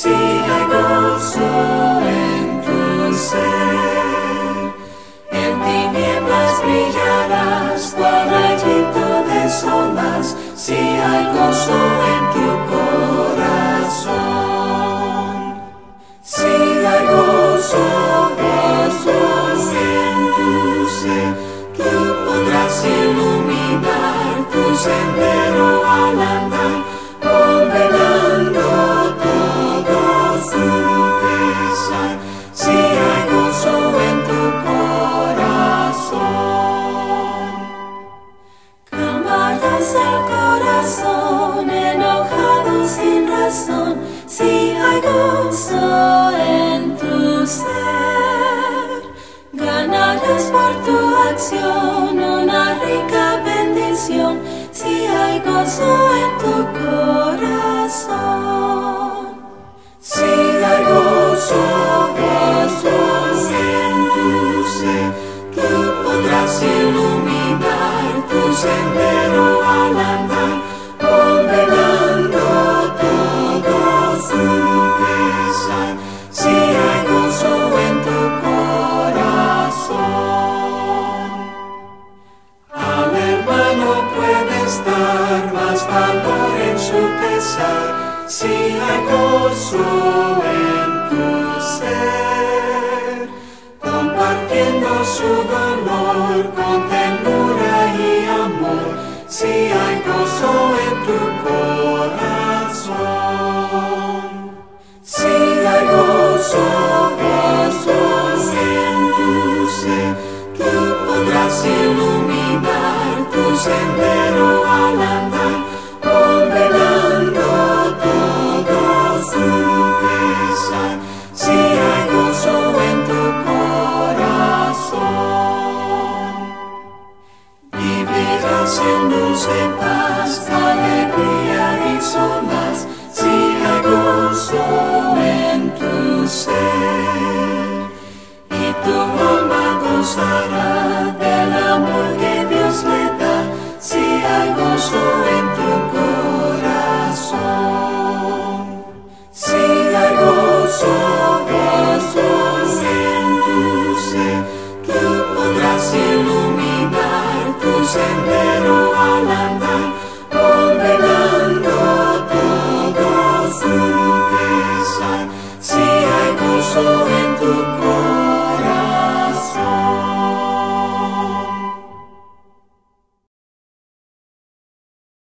si hay gozo en tu ser. En tinieblas brillarás, cual rayito de solas, si hay gozo en tu corazón. Si hay gozo, gozo en tu ser, tú podrás iluminar tu sendero al andar, condenando todo su pesar. Si hay gozo en tu corazón, clamarás al corazón enojado sin razón. Si hay gozo en tu ser, ganarás por tu acción una rica bendición. Si hay gozo en tu corazón, si hay gozo, gozo en tu ser, tú podrás iluminar tu sendero al andar, condenando todo su pesar. Si hay gozo en tu corazón, al hermano puedes dar más valor en su pesar. Si hay gozo en tu ser, compartiendo su dolor con ternura y amor. Si hay gozo en tu corazón, si hay gozo, gozo en tu ser, tú podrás iluminar tu sendero al andar, condenando todo su pesar. Si hay gozo en tu corazón, vivirás en dulce paz, alegría y solas. Si hay gozo en tu ser, y tu alma gozará del amor que Dios le da. Si hay gozo en tu corazón, si hay gozo, gozo en tu ser, tú podrás iluminar tu sendero al andar, condenando todo su pesar. Si hay gozo